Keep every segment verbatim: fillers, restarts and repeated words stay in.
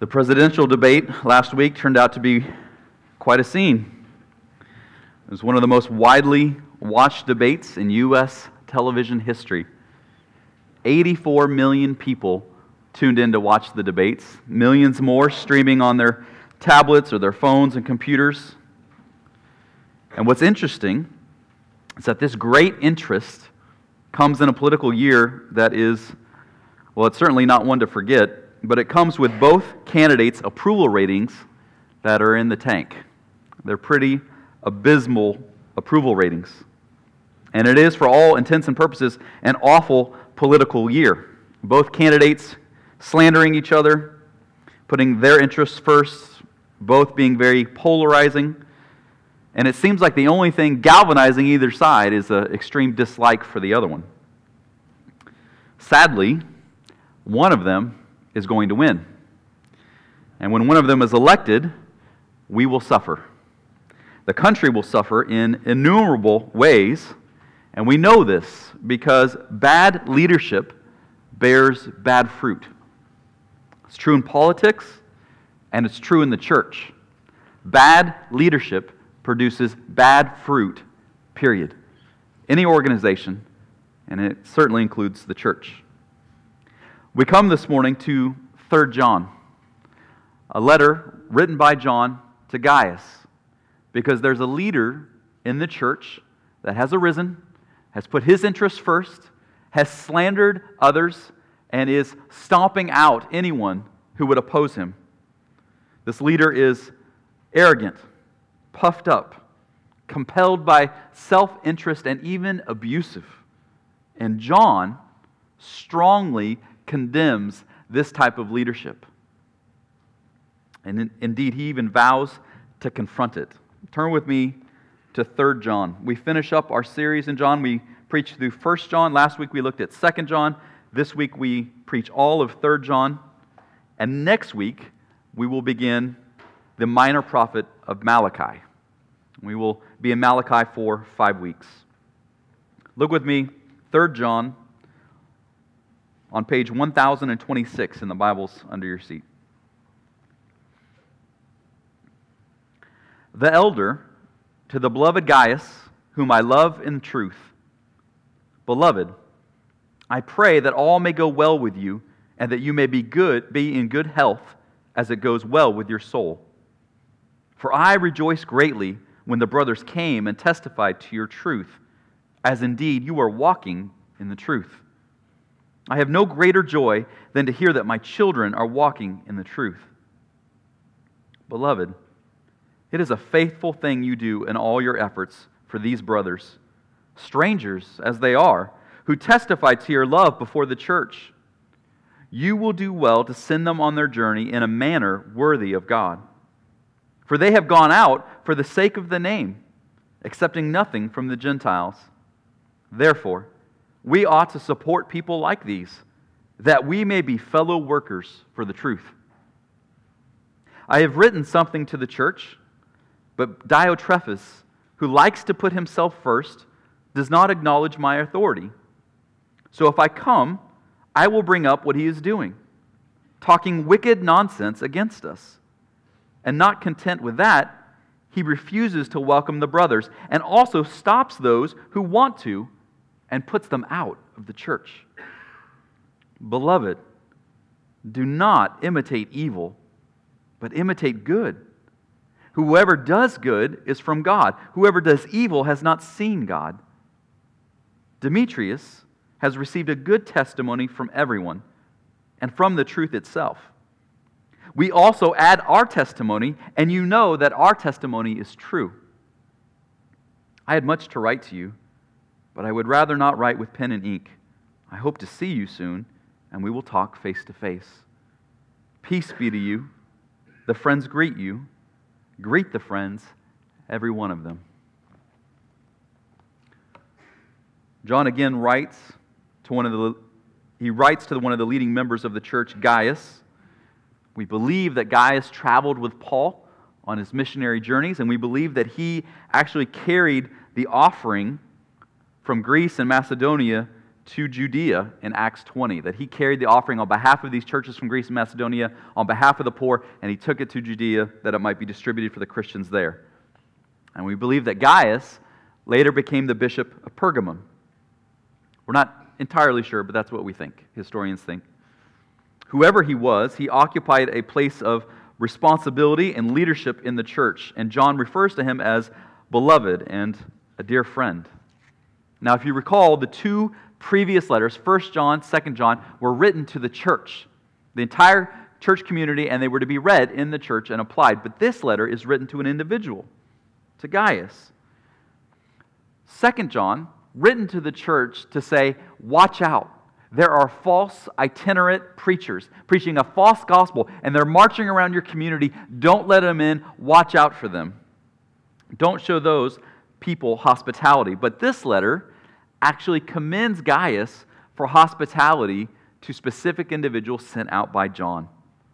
The presidential debate last week turned out to be quite a scene. It was one of the most widely watched debates in U S television history. eighty-four million people tuned in to watch the debates, millions more streaming on their tablets or their phones and computers. And what's interesting is that this great interest comes in a political year that is, well, it's certainly not one to forget, but it comes with both candidates' approval ratings that are in the tank. They're pretty abysmal approval ratings. And it is, for all intents and purposes, an awful political year. Both candidates slandering each other, putting their interests first, both being very polarizing. And it seems like the only thing galvanizing either side is an extreme dislike for the other one. Sadly, one of them is going to win. And when one of them is elected, we will suffer. The country will suffer in innumerable ways, and we know this because bad leadership bears bad fruit. It's true in politics, and it's true in the church. Bad leadership produces bad fruit, period. Any organization, and it certainly includes the church. We come this morning to Third John, a letter written by John to Gaius, because there's a leader in the church that has arisen, has put his interests first, has slandered others, and is stomping out anyone who would oppose him. This leader is arrogant, puffed up, compelled by self-interest, and even abusive. And John strongly condemns this type of leadership. And in, indeed, he even vows to confront it. Turn with me to Third John. We finish up our series in John. We preached through First John. Last week we looked at Second John. This week we preach all of Third John. And next week we will begin the minor prophet of Malachi. We will be in Malachi for five weeks. Look with me, Third John, on page one thousand twenty-six in the Bibles under your seat. The elder, to the beloved Gaius, whom I love in truth. Beloved, I pray that all may go well with you, and that you may be good, be in good health, as it goes well with your soul. For I rejoice greatly when the brothers came and testified to your truth, as indeed you are walking in the truth. I have no greater joy than to hear that my children are walking in the truth. Beloved, it is a faithful thing you do in all your efforts for these brothers, strangers as they are, who testify to your love before the church. You will do well to send them on their journey in a manner worthy of God. For they have gone out for the sake of the name, accepting nothing from the Gentiles. Therefore, we ought to support people like these, that we may be fellow workers for the truth. I have written something to the church, but Diotrephes, who likes to put himself first, does not acknowledge my authority. So if I come, I will bring up what he is doing, talking wicked nonsense against us. And not content with that, he refuses to welcome the brothers, and also stops those who want to, and puts them out of the church. Beloved, do not imitate evil, but imitate good. Whoever does good is from God. Whoever does evil has not seen God. Demetrius has received a good testimony from everyone, and from the truth itself. We also add our testimony, and you know that our testimony is true. I had much to write to you, but I would rather not write with pen and ink. I hope to see you soon, and we will talk face to face. Peace be to you. The friends greet you. Greet the friends, every one of them. John again writes to one of the he writes to one of the leading members of the church, Gaius. We believe that Gaius traveled with Paul on his missionary journeys, and we believe that he actually carried the offering from Greece and Macedonia to Judea in Acts twenty, that he carried the offering on behalf of these churches from Greece and Macedonia, on behalf of the poor, and he took it to Judea that it might be distributed for the Christians there. And we believe that Gaius later became the bishop of Pergamum. We're not entirely sure, but that's what we think, historians think. Whoever he was, he occupied a place of responsibility and leadership in the church, and John refers to him as beloved and a dear friend. Now, if you recall, the two previous letters, First John, Second John, were written to the church, the entire church community, and they were to be read in the church and applied. But this letter is written to an individual, to Gaius. Second John, written to the church to say, watch out. There are false itinerant preachers preaching a false gospel, and they're marching around your community. Don't let them in. Watch out for them. Don't show those people hospitality. But this letter actually commends Gaius for hospitality to specific individuals sent out by John.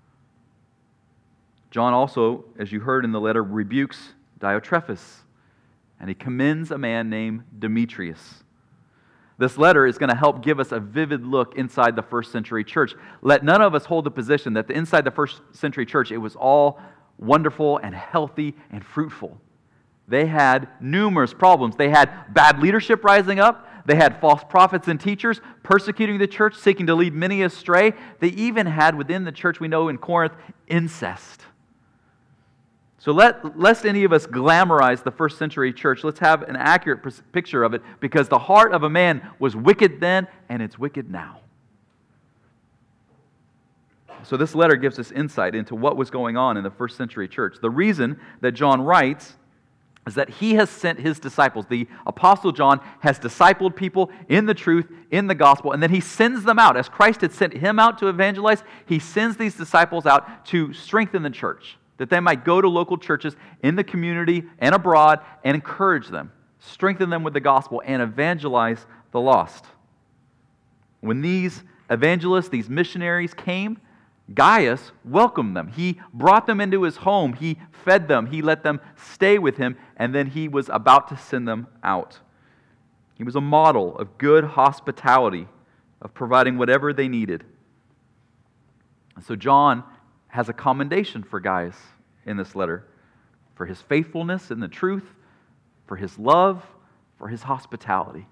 John also, as you heard in the letter, rebukes Diotrephes, and he commends a man named Demetrius. This letter is going to help give us a vivid look inside the first century church. Let none of us hold the position that the, inside the first century church it was all wonderful and healthy and fruitful. They had numerous problems. They had bad leadership rising up. They had false prophets and teachers persecuting the church, seeking to lead many astray. They even had within the church, we know in Corinth, incest. So let, lest any of us glamorize the first century church, let's have an accurate picture of it, because the heart of a man was wicked then, and it's wicked now. So this letter gives us insight into what was going on in the first century church. The reason that John writes is that he has sent his disciples. The Apostle John has discipled people in the truth, in the gospel, and then he sends them out. As Christ had sent him out to evangelize, he sends these disciples out to strengthen the church, that they might go to local churches in the community and abroad and encourage them, strengthen them with the gospel, and evangelize the lost. When these evangelists, these missionaries came, Gaius welcomed them. He brought them into his home. He fed them. He let them stay with him, and then he was about to send them out. He was a model of good hospitality, of providing whatever they needed. And so John has a commendation for Gaius in this letter, for his faithfulness in the truth, for his love, for his hospitality.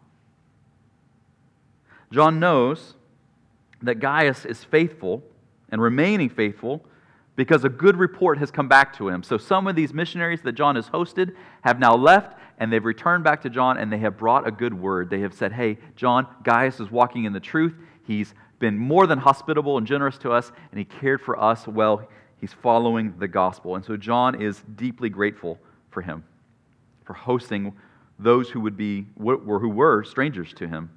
John knows that Gaius is faithful and remaining faithful because a good report has come back to him. So some of these missionaries that John has hosted have now left, and they've returned back to John, and they have brought a good word. They have said, hey, John, Gaius is walking in the truth. He's been more than hospitable and generous to us, and he cared for us well. He's following the gospel. And so John is deeply grateful for him, for hosting those who would be who were strangers to him.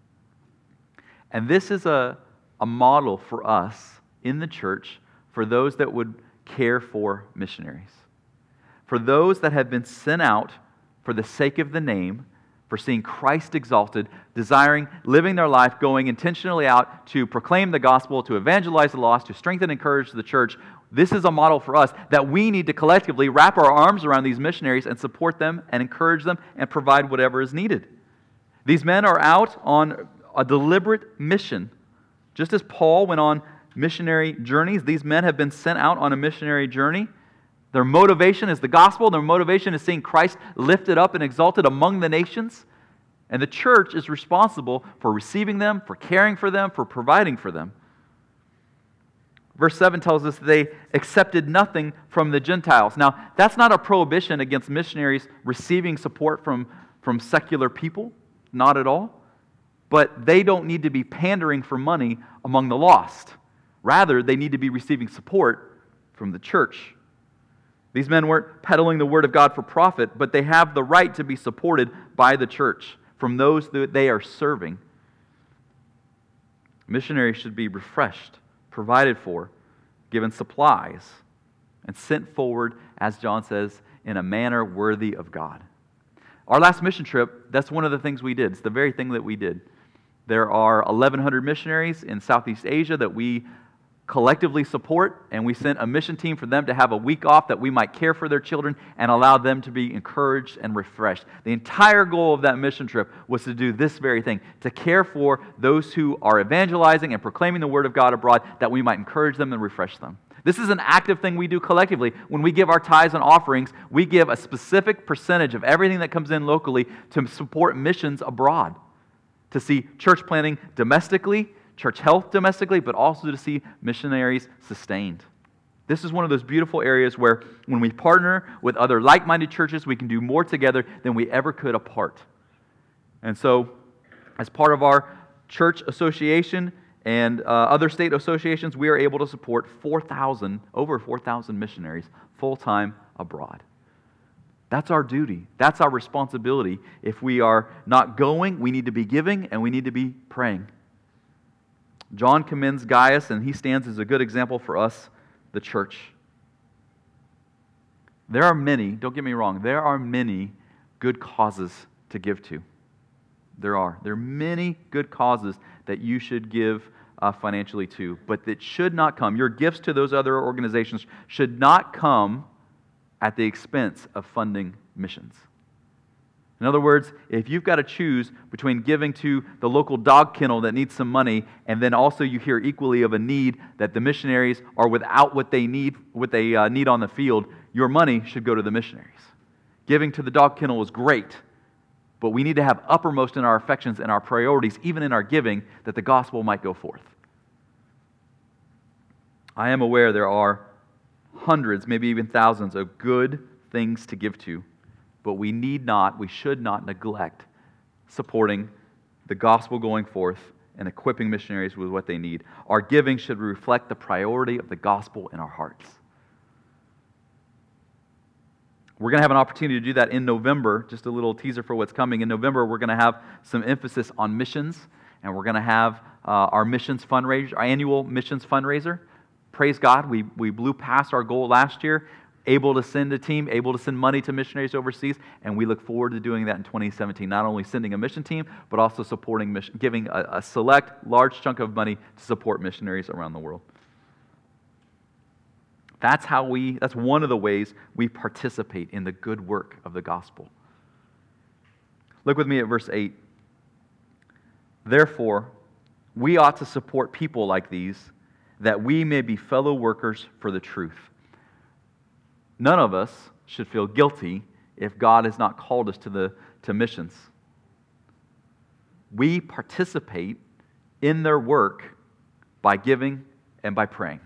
And this is a, a model for us in the church for those that would care for missionaries, for those that have been sent out for the sake of the name, for seeing Christ exalted, desiring, living their life, going intentionally out to proclaim the gospel, to evangelize the lost, to strengthen and encourage the church. This is a model for us that we need to collectively wrap our arms around these missionaries and support them and encourage them and provide whatever is needed. These men are out on a deliberate mission. Just as Paul went on missionary journeys, these men have been sent out on a missionary journey. Their motivation is the gospel. Their motivation is seeing Christ lifted up and exalted among the nations. And the church is responsible for receiving them, for caring for them, for providing for them. Verse seven tells us they accepted nothing from the Gentiles. Now, that's not a prohibition against missionaries receiving support from, from secular people. Not at all. But they don't need to be pandering for money among the lost. Rather, they need to be receiving support from the church. These men weren't peddling the word of God for profit, but they have the right to be supported by the church from those that they are serving. Missionaries should be refreshed, provided for, given supplies, and sent forward, as John says, in a manner worthy of God. Our last mission trip, that's one of the things we did. It's the very thing that we did. There are eleven hundred missionaries in Southeast Asia that we collectively support, and we sent a mission team for them to have a week off that we might care for their children and allow them to be encouraged and refreshed. The entire goal of that mission trip was to do this very thing, to care for those who are evangelizing and proclaiming the Word of God abroad, that we might encourage them and refresh them. This is an active thing we do collectively. When we give our tithes and offerings, we give a specific percentage of everything that comes in locally to support missions abroad, to see church planting domestically, church health domestically, but also to see missionaries sustained. This is one of those beautiful areas where when we partner with other like-minded churches, we can do more together than we ever could apart. And so, as part of our church association and uh, other state associations, we are able to support four thousand, over four thousand missionaries full-time abroad. That's our duty. That's our responsibility. If we are not going, we need to be giving and we need to be praying. John commends Gaius, and he stands as a good example for us, the church. There are many, don't get me wrong, there are many good causes to give to. There are. There are many good causes that you should give uh, financially to, but that should not come. Your gifts to those other organizations should not come at the expense of funding missions. In other words, if you've got to choose between giving to the local dog kennel that needs some money, and then also you hear equally of a need that the missionaries are without what they need, what they uh, need on the field, your money should go to the missionaries. Giving to the dog kennel is great, but we need to have uppermost in our affections and our priorities, even in our giving, that the gospel might go forth. I am aware there are hundreds, maybe even thousands of good things to give to, but we need not, we should not neglect supporting the gospel going forth and equipping missionaries with what they need. Our giving should reflect the priority of the gospel in our hearts. We're going to have an opportunity to do that in November. Just a little teaser for what's coming. In November, we're going to have some emphasis on missions, and we're going to have uh, our missions fundraiser, our annual missions fundraiser. Praise God, we, we blew past our goal last year, able to send a team, able to send money to missionaries overseas, and we look forward to doing that in twenty seventeen. Not only sending a mission team, but also supporting mission, giving a, a select, large chunk of money to support missionaries around the world. That's how we, that's one of the ways we participate in the good work of the gospel. Look with me at verse eight. Therefore, we ought to support people like these, that we may be fellow workers for the truth. None of us should feel guilty if God has not called us to the to missions. We participate in their work by giving and by praying.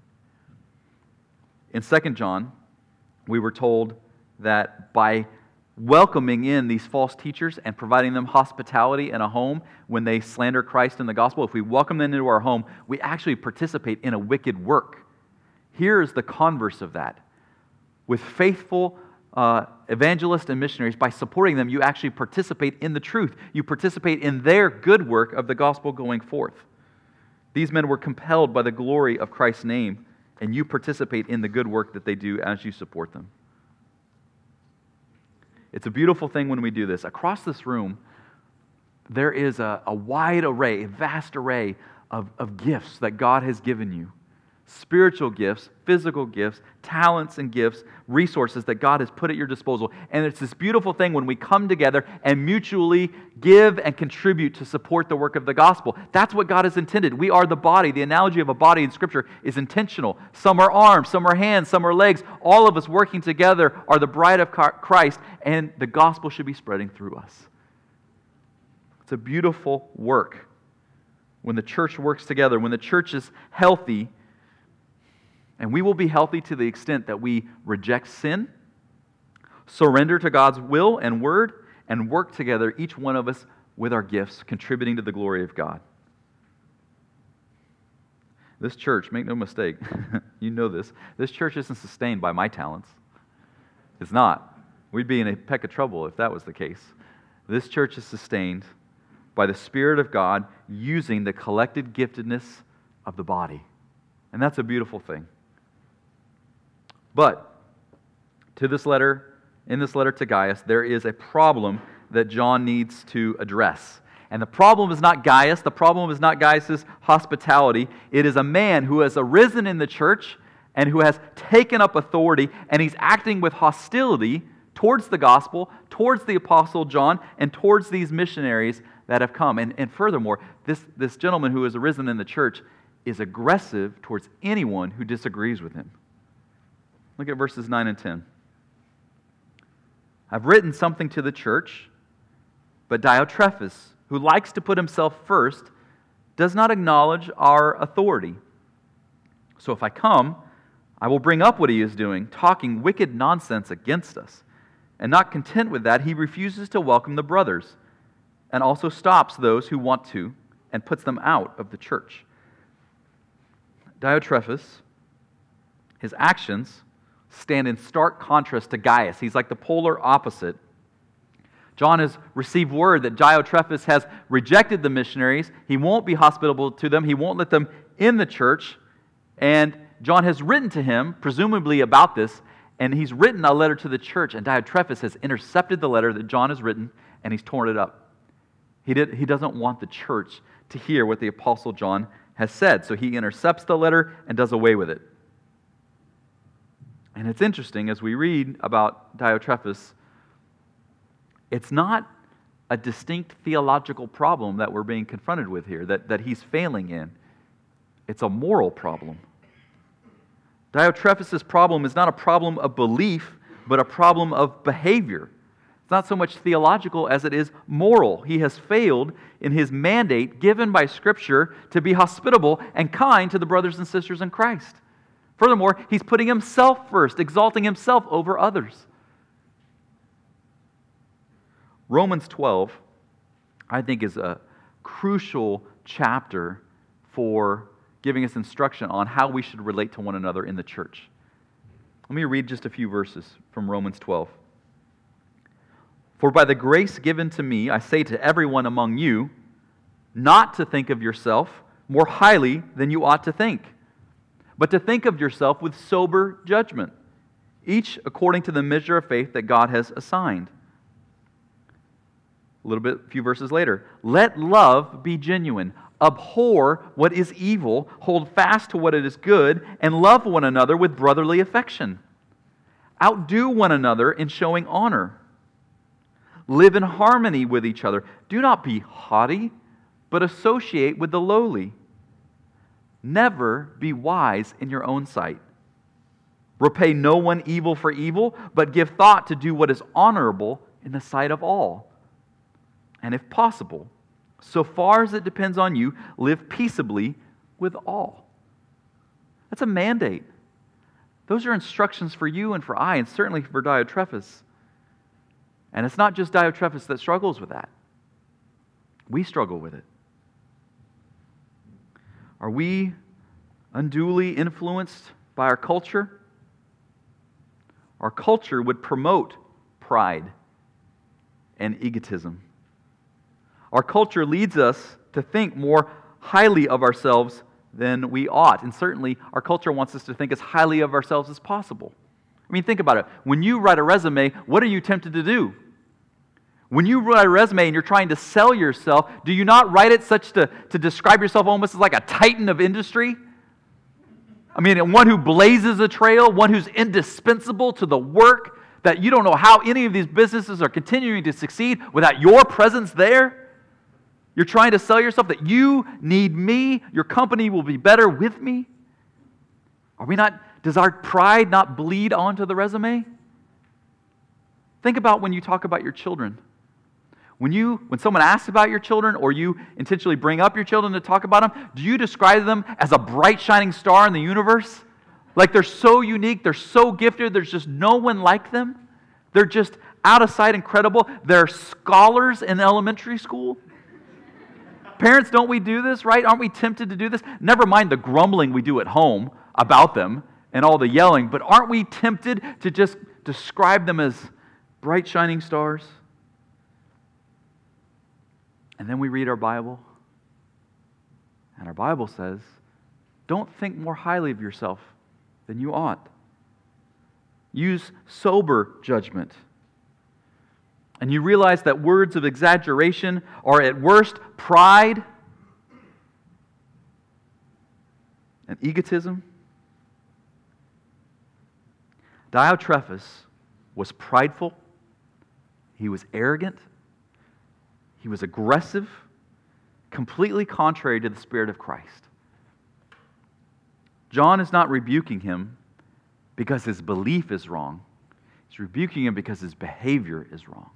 In Second John, we were told that by welcoming in these false teachers and providing them hospitality in a home when they slander Christ and the gospel, if we welcome them into our home, we actually participate in a wicked work. Here is the converse of that. With faithful uh, evangelists and missionaries, by supporting them, you actually participate in the truth. You participate in their good work of the gospel going forth. These men were compelled by the glory of Christ's name, and you participate in the good work that they do as you support them. It's a beautiful thing when we do this. Across this room, there is a, a wide array, a vast array of, of gifts that God has given you. Spiritual gifts, physical gifts, talents and gifts, resources that God has put at your disposal. And it's this beautiful thing when we come together and mutually give and contribute to support the work of the gospel. That's what God has intended. We are the body. The analogy of a body in Scripture is intentional. Some are arms, some are hands, some are legs. All of us working together are the bride of Christ, and the gospel should be spreading through us. It's a beautiful work. When the church works together, when the church is healthy, and we will be healthy to the extent that we reject sin, surrender to God's will and word, and work together, each one of us, with our gifts, contributing to the glory of God. This church, make no mistake, you know this, this church isn't sustained by my talents. It's not. We'd be in a peck of trouble if that was the case. This church is sustained by the Spirit of God using the collected giftedness of the body. And that's a beautiful thing. But to this letter, in this letter to Gaius, there is a problem that John needs to address. And the problem is not Gaius. The problem is not Gaius' hospitality. It is a man who has arisen in the church and who has taken up authority, and he's acting with hostility towards the gospel, towards the Apostle John, and towards these missionaries that have come. And, and furthermore, this, this gentleman who has arisen in the church is aggressive towards anyone who disagrees with him. Look at verses nine and ten. I've written something to the church, but Diotrephes, who likes to put himself first, does not acknowledge our authority. So if I come, I will bring up what he is doing, talking wicked nonsense against us. And not content with that, he refuses to welcome the brothers, and also stops those who want to, and puts them out of the church. Diotrephes, his actions stand in stark contrast to Gaius. He's like the polar opposite. John has received word that Diotrephes has rejected the missionaries. He won't be hospitable to them. He won't let them in the church. And John has written to him, presumably about this, and he's written a letter to the church, and Diotrephes has intercepted the letter that John has written, and he's torn it up. He, did, he doesn't want the church to hear what the Apostle John has said, so he intercepts the letter and does away with it. And it's interesting, as we read about Diotrephes, it's not a distinct theological problem that we're being confronted with here, that, that he's failing in. It's a moral problem. Diotrephes' problem is not a problem of belief, but a problem of behavior. It's not so much theological as it is moral. He has failed in his mandate given by Scripture to be hospitable and kind to the brothers and sisters in Christ. Furthermore, he's putting himself first, exalting himself over others. Romans twelve, I think, is a crucial chapter for giving us instruction on how we should relate to one another in the church. Let me read just a few verses from Romans twelve. For by the grace given to me, I say to everyone among you, not to think of yourself more highly than you ought to think, but to think of yourself with sober judgment, each according to the measure of faith that God has assigned. A little bit, a few verses later. Let love be genuine. Abhor what is evil. Hold fast to what it is good. And love one another with brotherly affection. Outdo one another in showing honor. Live in harmony with each other. Do not be haughty, but associate with the lowly. Never be wise in your own sight. Repay no one evil for evil, but give thought to do what is honorable in the sight of all. And if possible, so far as it depends on you, live peaceably with all. That's a mandate. Those are instructions for you and for I, and certainly for Diotrephes. And it's not just Diotrephes that struggles with that. We struggle with it. Are we unduly influenced by our culture? Our culture would promote pride and egotism. Our culture leads us to think more highly of ourselves than we ought. And certainly, our culture wants us to think as highly of ourselves as possible. I mean, think about it. When you write a resume, what are you tempted to do? When you write a resume and you're trying to sell yourself, do you not write it such to, to describe yourself almost as like a titan of industry? I mean, one who blazes a trail, one who's indispensable to the work, that you don't know how any of these businesses are continuing to succeed without your presence there. You're trying to sell yourself that you need me, your company will be better with me. Are we not, does our pride not bleed onto the resume? Think about when you talk about your children. When you, when someone asks about your children, or you intentionally bring up your children to talk about them, do you describe them as a bright shining star in the universe? Like they're so unique, they're so gifted, there's just no one like them? They're just out of sight incredible. They're scholars in elementary school. Parents, don't we do this, right? Aren't we tempted to do this? Never mind the grumbling we do at home about them and all the yelling, but aren't we tempted to just describe them as bright shining stars? And then we read our Bible, and our Bible says, don't think more highly of yourself than you ought. Use sober judgment. and you realize that words of exaggeration are at worst pride and egotism. Diotrephes was prideful, he was arrogant, he was aggressive, completely contrary to the Spirit of Christ. John is not rebuking him because his belief is wrong. He's rebuking him because his behavior is wrong.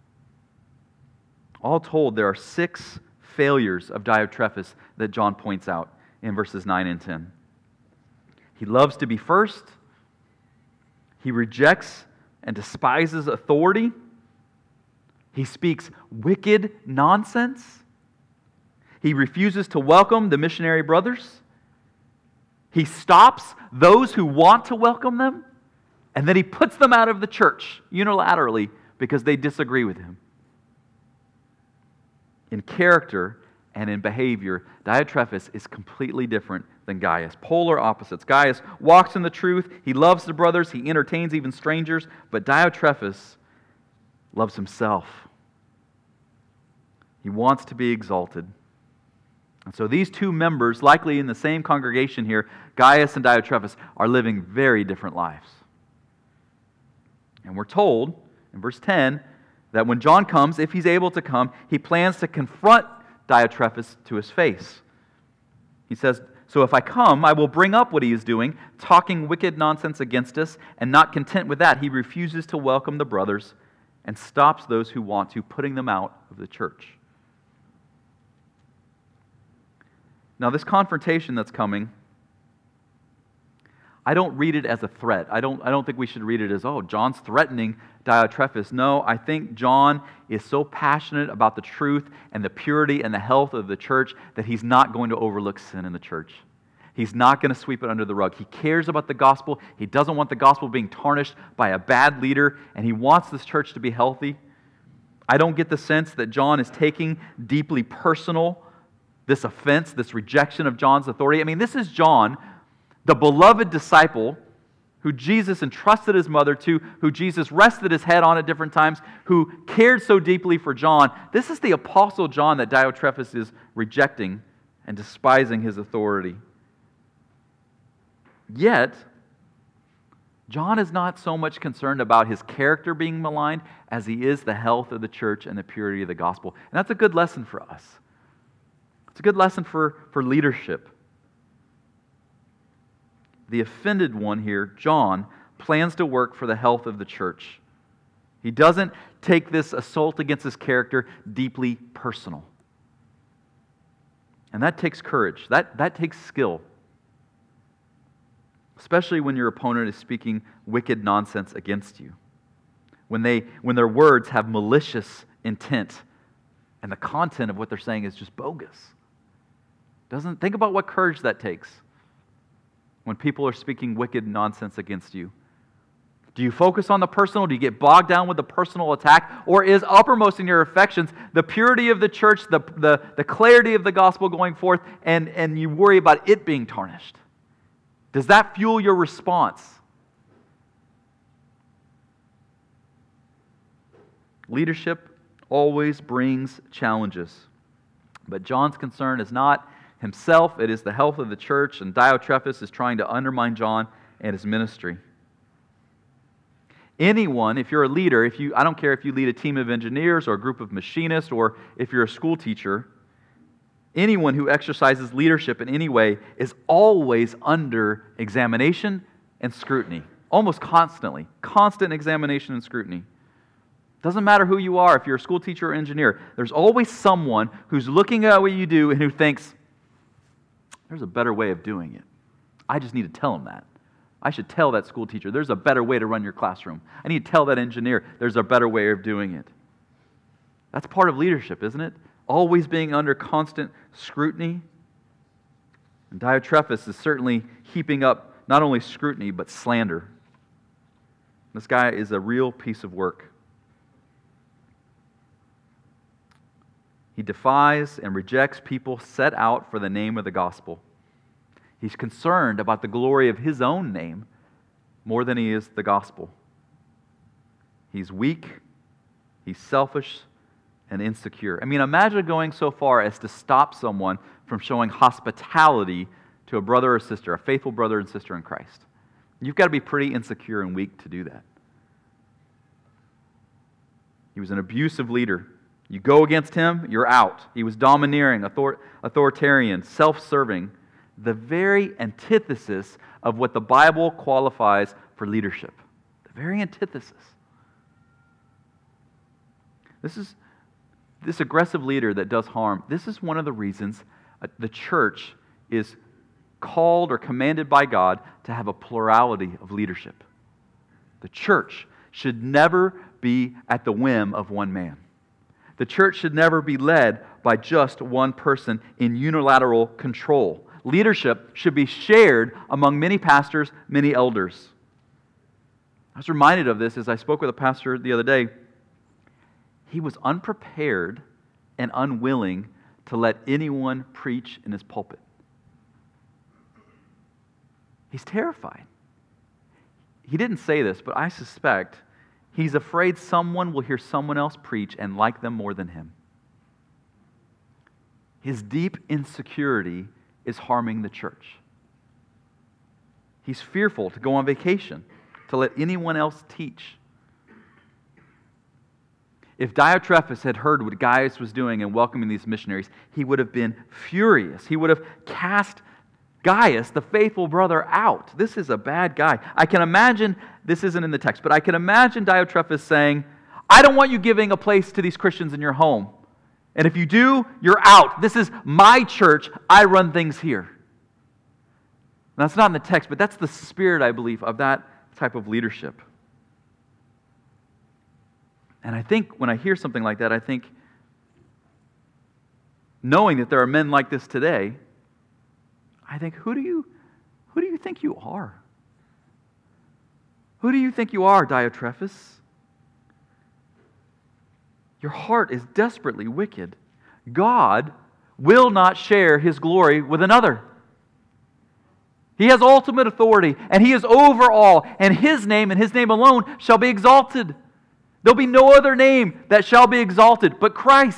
All told, there are six failures of Diotrephes that John points out in verses nine and ten. He loves to be first. He rejects and despises authority. He speaks wicked nonsense. He refuses to welcome the missionary brothers. He stops those who want to welcome them, and then he puts them out of the church unilaterally because they disagree with him. In character and in behavior, Diotrephes is completely different than Gaius. Polar opposites. Gaius walks in the truth. He loves the brothers. He entertains even strangers. But Diotrephes loves himself. He wants to be exalted. And so these two members, likely in the same congregation here, Gaius and Diotrephes, are living very different lives. And we're told in verse ten that when John comes, if he's able to come, he plans to confront Diotrephes to his face. He says, "So if I come, I will bring up what he is doing, talking wicked nonsense against us, and not content with that, he refuses to welcome the brothers and stops those who want to, putting them out of the church." Now, this confrontation that's coming, I don't read it as a threat. I don't, I don't think we should read it as, oh, John's threatening Diotrephes. No, I think John is so passionate about the truth and the purity and the health of the church that he's not going to overlook sin in the church. He's not going to sweep it under the rug. He cares about the gospel. He doesn't want the gospel being tarnished by a bad leader, and he wants this church to be healthy. I don't get the sense that John is taking deeply personal this offense, this rejection of John's authority. I mean, this is John, the beloved disciple who Jesus entrusted his mother to, who Jesus rested his head on at different times, who cared so deeply for John. This is the Apostle John that Diotrephes is rejecting and despising his authority. Yet, John is not so much concerned about his character being maligned as he is the health of the church and the purity of the gospel. And that's a good lesson for us. It's a good lesson for, for leadership. The offended one here, John, plans to work for the health of the church. He doesn't take this assault against his character deeply personal. And that takes courage. That, that takes skill. Especially when your opponent is speaking wicked nonsense against you. When they, when their words have malicious intent and the content of what they're saying is just bogus. Doesn't think about what courage that takes when people are speaking wicked nonsense against you. Do you focus on the personal? Do you get bogged down with the personal attack? Or is uppermost in your affections the purity of the church, the, the, the clarity of the gospel going forth, and, and you worry about it being tarnished? Does that fuel your response? Leadership always brings challenges. But John's concern is not himself, it is the health of the church, and Diotrephes is trying to undermine John and his ministry. Anyone, if you're a leader, if you I don't care if you lead a team of engineers or a group of machinists or if you're a school teacher, anyone who exercises leadership in any way is always under examination and scrutiny, almost constantly. Constant examination and scrutiny. Doesn't matter who you are, if you're a school teacher or engineer, there's always someone who's looking at what you do and who thinks, there's a better way of doing it. I just need to tell them that. I should tell that school teacher, there's a better way to run your classroom. I need to tell that engineer, there's a better way of doing it. That's part of leadership, isn't it? Always being under constant scrutiny. And Diotrephes is certainly heaping up not only scrutiny, but slander. This guy is a real piece of work. He defies and rejects people set out for the name of the gospel. He's concerned about the glory of his own name more than he is the gospel. He's weak, He's selfish and insecure. I mean, imagine going so far as to stop someone from showing hospitality to a brother or sister, a faithful brother and sister in Christ. You've got to be pretty insecure and weak to do that. He was an abusive leader. You go against him, you're out. He was domineering, author- authoritarian, self-serving, the very antithesis of what the Bible qualifies for leadership. The very antithesis. This is this aggressive leader that does harm. This is one of the reasons the church is called or commanded by God to have a plurality of leadership. The church should never be at the whim of one man. The church should never be led by just one person in unilateral control. Leadership should be shared among many pastors, many elders. I was reminded of this as I spoke with a pastor the other day. He was unprepared and unwilling to let anyone preach in his pulpit. He's terrified. He didn't say this, but I suspect he's afraid someone will hear someone else preach and like them more than him. His deep insecurity is harming the church. He's fearful to go on vacation, to let anyone else teach. If Diotrephes had heard what Gaius was doing in welcoming these missionaries, he would have been furious. He would have cast Gaius, the faithful brother, out. This is a bad guy. I can imagine, this isn't in the text, but I can imagine Diotrephes saying, I don't want you giving a place to these Christians in your home. And if you do, you're out. This is my church. I run things here. That's not in the text, but that's the spirit, I believe, of that type of leadership. And I think when I hear something like that, I think, knowing that there are men like this today, I think, who do you, who do you think you are? Who do you think you are, Diotrephes? Your heart is desperately wicked. God will not share His glory with another. He has ultimate authority, and He is over all, and His name and His name alone shall be exalted. There'll be no other name that shall be exalted but Christ.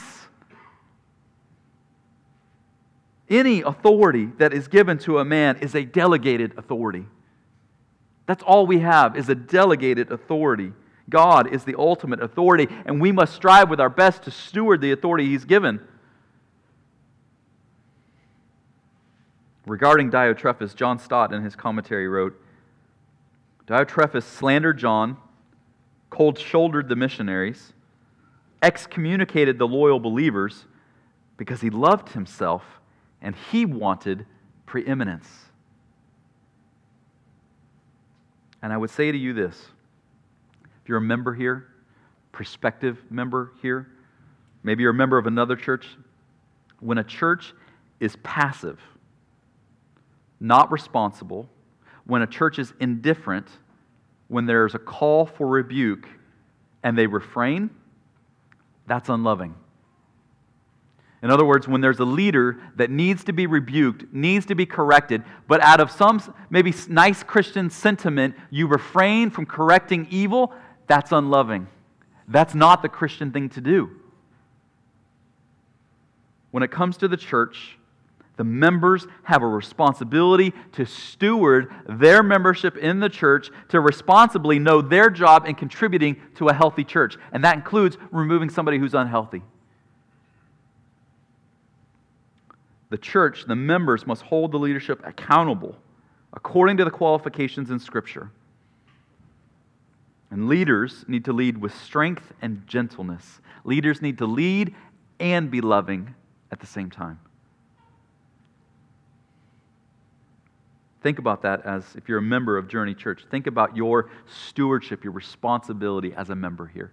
Any authority that is given to a man is a delegated authority. That's all we have, is a delegated authority. God is the ultimate authority, and we must strive with our best to steward the authority He's given. Regarding Diotrephes, John Stott in his commentary wrote, Diotrephes slandered John, cold-shouldered the missionaries, excommunicated the loyal believers because he loved himself and he wanted preeminence. And I would say to you this, if you're a member here, prospective member here, maybe you're a member of another church, when a church is passive, not responsible, when a church is indifferent, when there's a call for rebuke and they refrain, that's unloving. In other words, when there's a leader that needs to be rebuked, needs to be corrected, but out of some maybe nice Christian sentiment, you refrain from correcting evil, that's unloving. That's not the Christian thing to do. When it comes to the church, the members have a responsibility to steward their membership in the church, to responsibly know their job in contributing to a healthy church. And that includes removing somebody who's unhealthy. The church, the members, must hold the leadership accountable according to the qualifications in Scripture. And leaders need to lead with strength and gentleness. Leaders need to lead and be loving at the same time. Think about that as if you're a member of Journey Church. Think about your stewardship, your responsibility as a member here.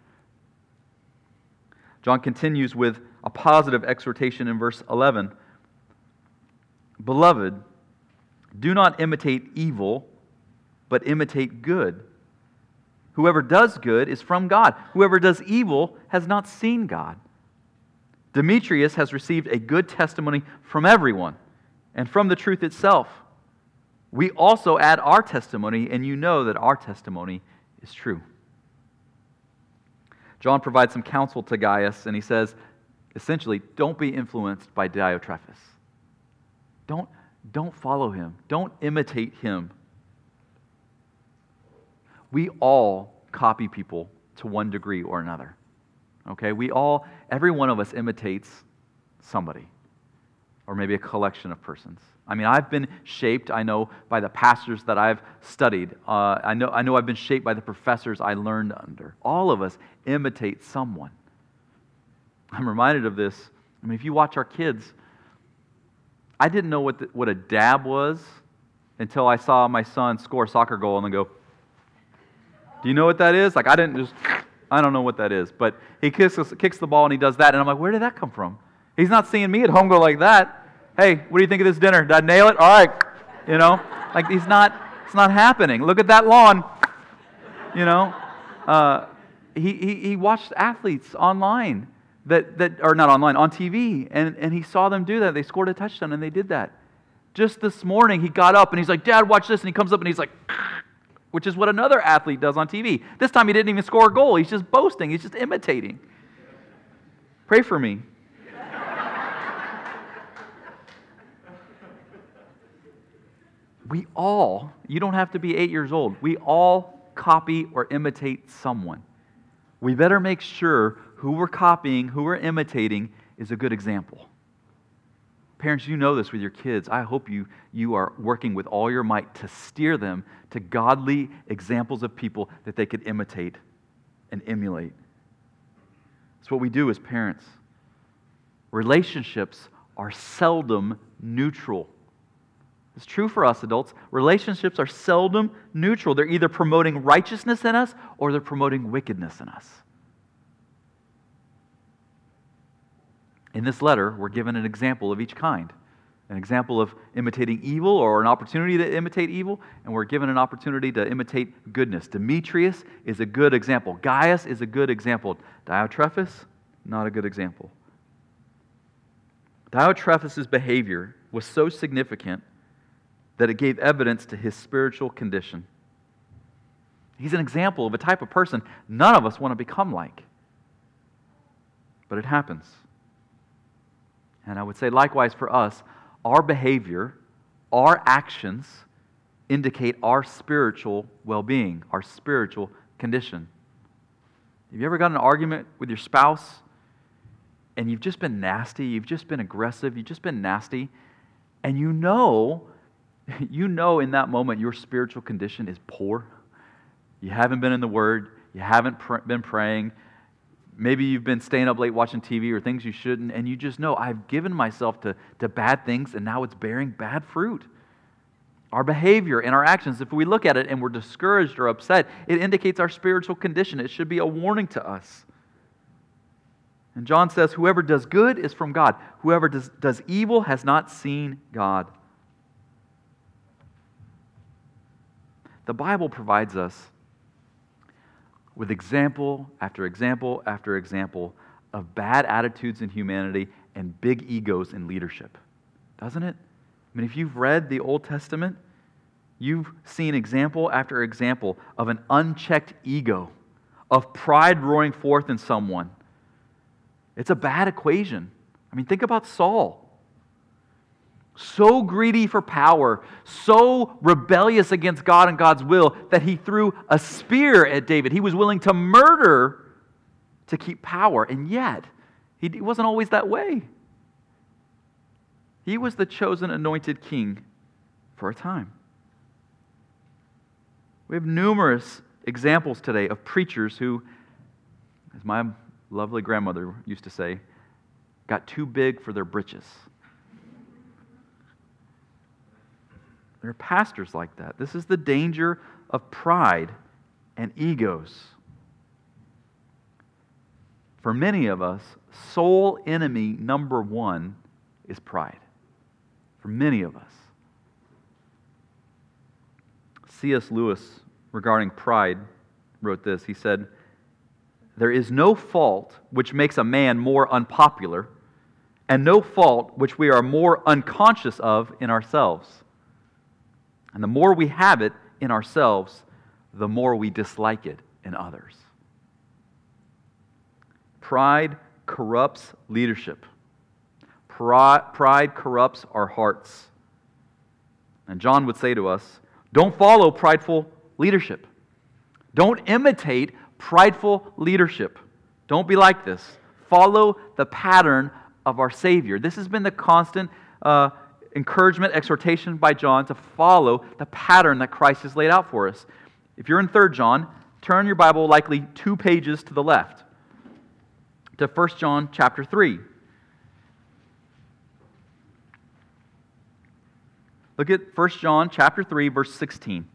John continues with a positive exhortation in verse eleven. Beloved, do not imitate evil, but imitate good. Whoever does good is from God. Whoever does evil has not seen God. Demetrius has received a good testimony from everyone and from the truth itself. We also add our testimony, and you know that our testimony is true. John provides some counsel to Gaius, and he says, essentially, don't be influenced by Diotrephes. Don't, don't follow him. Don't imitate him. We all copy people to one degree or another. Okay? We all, every one of us imitates somebody, or maybe a collection of persons. I mean, I've been shaped, I know, by the pastors that I've studied. Uh, I know I know I've been shaped by the professors I learned under. All of us imitate someone. I'm reminded of this. I mean, if you watch our kids, I didn't know what the, what a dab was until I saw my son score a soccer goal and then go, do you know what that is? Like, I didn't just, I don't know what that is. But he kicks, kicks the ball and he does that, and I'm like, where did that come from? He's not seeing me at home go like that. Hey, what do you think of this dinner? Did I nail it? All right. You know, like he's not, it's not happening. Look at that lawn. You know, uh, he, he he watched athletes online that, that are not online, on T V, and, and he saw them do that. They scored a touchdown and they did that. Just this morning, he got up and he's like, Dad, watch this. And he comes up and he's like, which is what another athlete does on T V. This time he didn't even score a goal. He's just boasting. He's just imitating. Pray for me. We all, you don't have to be eight years old, we all copy or imitate someone. We better make sure who we're copying, who we're imitating, is a good example. Parents, you know this with your kids. I hope you, you are working with all your might to steer them to godly examples of people that they could imitate and emulate. That's what we do as parents. Relationships are seldom neutral. It's true for us adults. Relationships are seldom neutral. They're either promoting righteousness in us or they're promoting wickedness in us. In this letter, we're given an example of each kind. An example of imitating evil, or an opportunity to imitate evil, and we're given an opportunity to imitate goodness. Demetrius is a good example. Gaius is a good example. Diotrephes, not a good example. Diotrephes' behavior was so significant that it gave evidence to his spiritual condition. He's an example of a type of person none of us want to become like. But it happens. And I would say likewise for us, our behavior, our actions indicate our spiritual well-being, our spiritual condition. Have you ever got in an argument with your spouse and you've just been nasty, you've just been aggressive, you've just been nasty, and you know You know in that moment your spiritual condition is poor. You haven't been in the Word. You haven't pr- been praying. Maybe you've been staying up late watching T V or things you shouldn't, and you just know, I've given myself to, to bad things, and now it's bearing bad fruit. Our behavior and our actions, if we look at it and we're discouraged or upset, it indicates our spiritual condition. It should be a warning to us. And John says, whoever does good is from God. Whoever does, does evil has not seen God. The Bible provides us with example after example after example of bad attitudes in humanity and big egos in leadership. Doesn't it? I mean, if you've read the Old Testament, you've seen example after example of an unchecked ego, of pride roaring forth in someone. It's a bad equation. I mean, think about Saul. So greedy for power, so rebellious against God and God's will that he threw a spear at David. He was willing to murder to keep power, and yet he wasn't always that way. He was the chosen anointed king for a time. We have numerous examples today of preachers who, as my lovely grandmother used to say, got too big for their britches. There are pastors like that. This is the danger of pride and egos. For many of us, soul enemy number one is pride. For many of us. C S Lewis, regarding pride, wrote this. He said, "There is no fault which makes a man more unpopular, and no fault which we are more unconscious of in ourselves. And the more we have it in ourselves, the more we dislike it in others." Pride corrupts leadership. Pride, pride corrupts our hearts. And John would say to us, don't follow prideful leadership. Don't imitate prideful leadership. Don't be like this. Follow the pattern of our Savior. This has been the constant uh, encouragement, exhortation by John to follow the pattern that Christ has laid out for us. If you're in Third John, turn your Bible likely two pages to the left to First John chapter three. Look at First John chapter three, verse sixteen.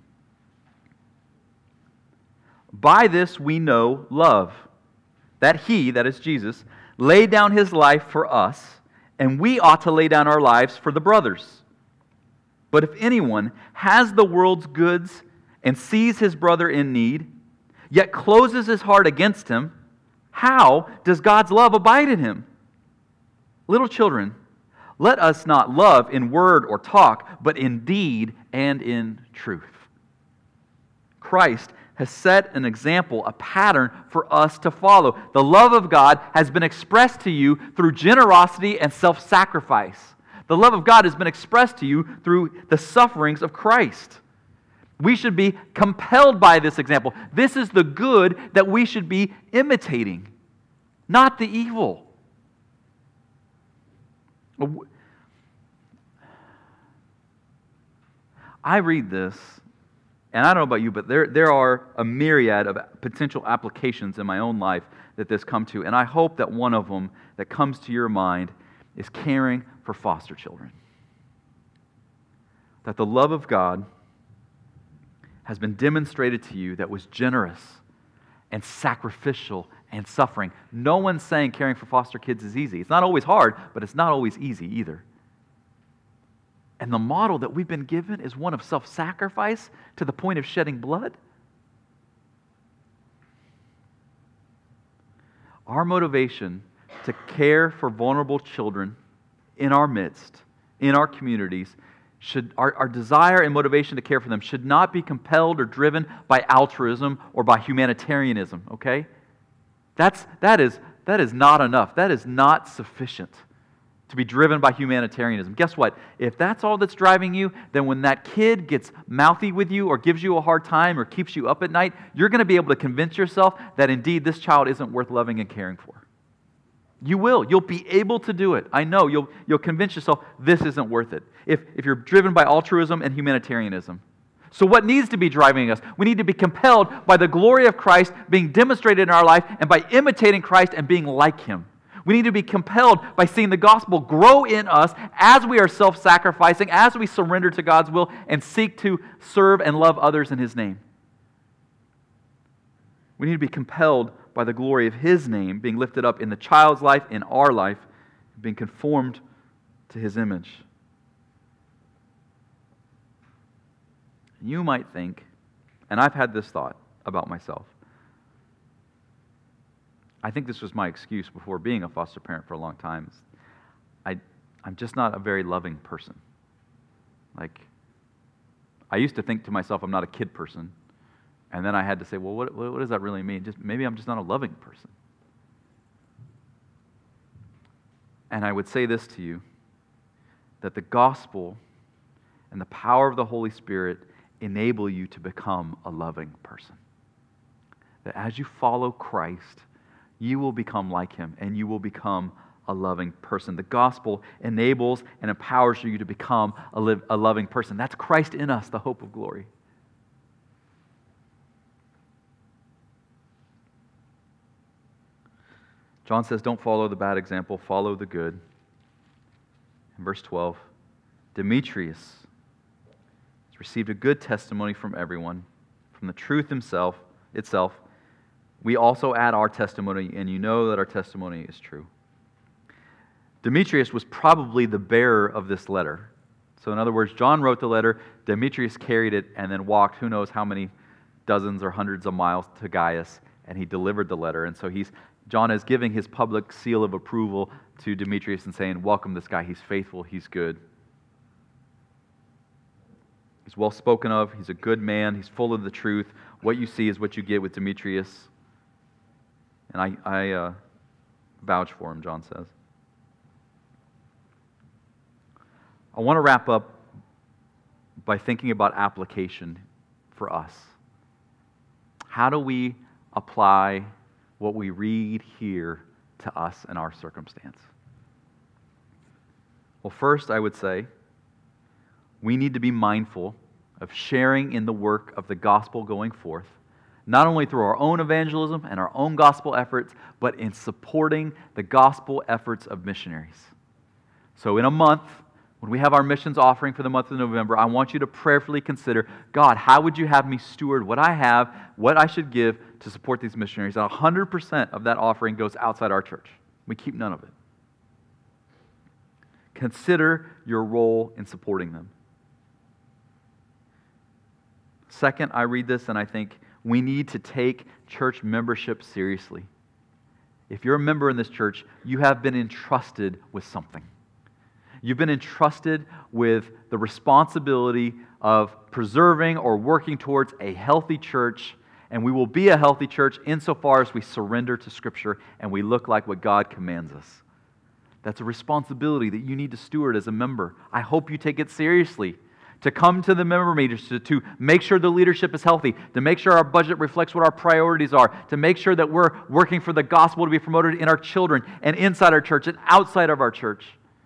By this we know love, that He, that is Jesus, laid down His life for us, and we ought to lay down our lives for the brothers. But if anyone has the world's goods and sees his brother in need, yet closes his heart against him, how does God's love abide in him? Little children, let us not love in word or talk, but in deed and in truth. Christ has set an example, a pattern for us to follow. The love of God has been expressed to you through generosity and self-sacrifice. The love of God has been expressed to you through the sufferings of Christ. We should be compelled by this example. This is the good that we should be imitating, not the evil. I read this, and I don't know about you, but there, there are a myriad of potential applications in my own life that this come to, and I hope that one of them that comes to your mind is caring for foster children. That the love of God has been demonstrated to you that was generous and sacrificial and suffering. No one's saying caring for foster kids is easy. It's not always hard, but it's not always easy either. And the model that we've been given is one of self-sacrifice to the point of shedding blood. Our motivation to care for vulnerable children in our midst, in our communities, should our, our desire and motivation to care for them should not be compelled or driven by altruism or by humanitarianism, okay? That's, that is, that is not enough. That is not sufficient to be driven by humanitarianism. Guess what? If that's all that's driving you, then when that kid gets mouthy with you or gives you a hard time or keeps you up at night, you're going to be able to convince yourself that indeed this child isn't worth loving and caring for. You will. You'll be able to do it. I know. You'll, you'll convince yourself this isn't worth it. If, if you're driven by altruism and humanitarianism. So what needs to be driving us? We need to be compelled by the glory of Christ being demonstrated in our life and by imitating Christ and being like Him. We need to be compelled by seeing the gospel grow in us as we are self-sacrificing, as we surrender to God's will and seek to serve and love others in His name. We need to be compelled by the glory of His name being lifted up in the child's life, in our life, being conformed to His image. You might think, and I've had this thought about myself, I think this was my excuse before being a foster parent for a long time. I, I'm just not a very loving person. Like, I used to think to myself, I'm not a kid person. And then I had to say, well, what, what does that really mean? Just maybe I'm just not a loving person. And I would say this to you, that the gospel and the power of the Holy Spirit enable you to become a loving person. That as you follow Christ, you will become like Him and you will become a loving person. The gospel enables and empowers you to become a, live, a loving person. That's Christ in us, the hope of glory. John says, don't follow the bad example, follow the good. In verse twelve, Demetrius has received a good testimony from everyone, from the truth himself, itself. We also add our testimony, and you know that our testimony is true. Demetrius was probably the bearer of this letter. So in other words, John wrote the letter, Demetrius carried it, and then walked who knows how many dozens or hundreds of miles to Gaius, and he delivered the letter. And so he's John is giving his public seal of approval to Demetrius and saying, welcome this guy, he's faithful, he's good. He's well spoken of, he's a good man, he's full of the truth. What you see is what you get with Demetrius. And I, I, uh, vouch for him, John says. I want to wrap up by thinking about application for us. How do we apply what we read here to us in our circumstance? Well, first, I would say we need to be mindful of sharing in the work of the gospel going forth, not only through our own evangelism and our own gospel efforts, but in supporting the gospel efforts of missionaries. So in a month, when we have our missions offering for the month of November, I want you to prayerfully consider, God, how would you have me steward what I have, what I should give to support these missionaries? And one hundred percent of that offering goes outside our church. We keep none of it. Consider your role in supporting them. Second, I read this and I think we need to take church membership seriously. If you're a member in this church, you have been entrusted with something. You've been entrusted with the responsibility of preserving or working towards a healthy church, and we will be a healthy church insofar as we surrender to Scripture and we look like what God commands us. That's a responsibility that you need to steward as a member. I hope you take it seriously. To come to the member meetings, to, to make sure the leadership is healthy, to make sure our budget reflects what our priorities are, to make sure that we're working for the gospel to be promoted in our children and inside our church and outside of our church.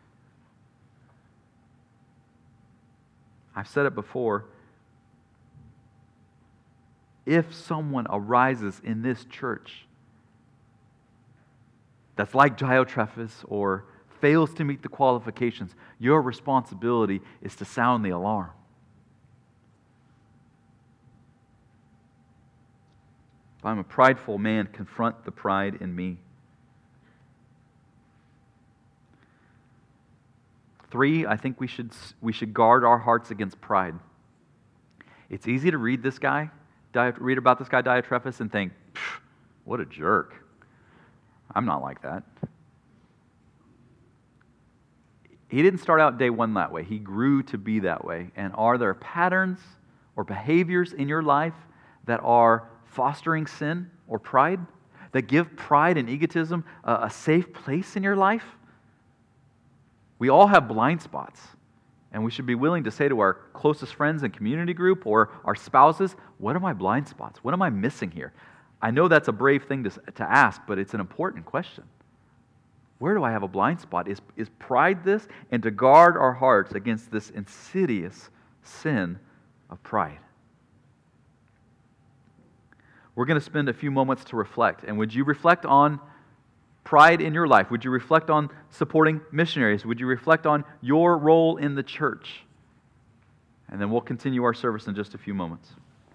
I've said it before. If someone arises in this church that's like Diotrephes or fails to meet the qualifications, your responsibility is to sound the alarm. If I'm a prideful man, confront the pride in me. Three, I think we should we should guard our hearts against pride. It's easy to read this guy, read about this guy Diotrephes and think, what a jerk. I'm not like that. He didn't start out day one that way. He grew to be that way. And are there patterns or behaviors in your life that are fostering sin or pride, that give pride and egotism a, a safe place in your life? We all have blind spots, and we should be willing to say to our closest friends and community group or our spouses, what are my blind spots? What am I missing here? I know that's a brave thing to, to ask, but it's an important question. Where do I have a blind spot? Is, is pride this? And to guard our hearts against this insidious sin of pride. We're going to spend a few moments to reflect. And would you reflect on pride in your life? Would you reflect on supporting missionaries? Would you reflect on your role in the church? And then we'll continue our service in just a few moments.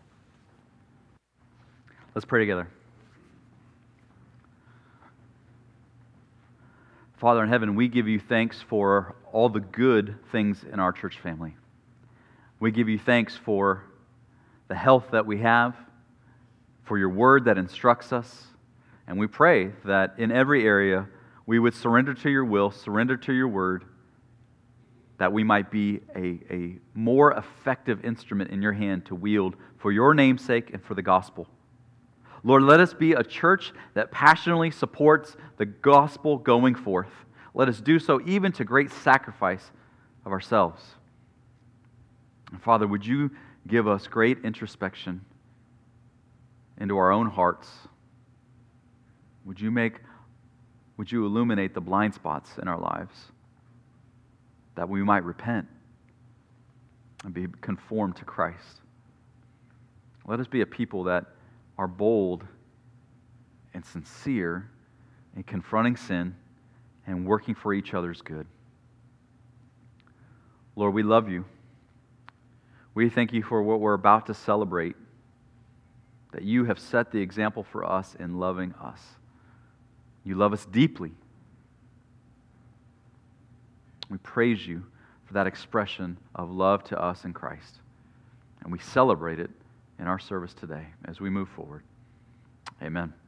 Let's pray together. Father in heaven, we give you thanks for all the good things in our church family. We give you thanks for the health that we have, for your word that instructs us, and we pray that in every area we would surrender to your will, surrender to your word, that we might be a, a more effective instrument in your hand to wield for your name's sake and for the gospel. Lord, let us be a church that passionately supports the gospel going forth. Let us do so even to great sacrifice of ourselves. And Father, would you give us great introspection into our own hearts? Would you make, would you illuminate the blind spots in our lives that we might repent and be conformed to Christ? Let us be a people that are bold and sincere in confronting sin and working for each other's good. Lord, we love you. We thank you for what we're about to celebrate, that you have set the example for us in loving us. You love us deeply. We praise you for that expression of love to us in Christ. And we celebrate it in our service today as we move forward. Amen.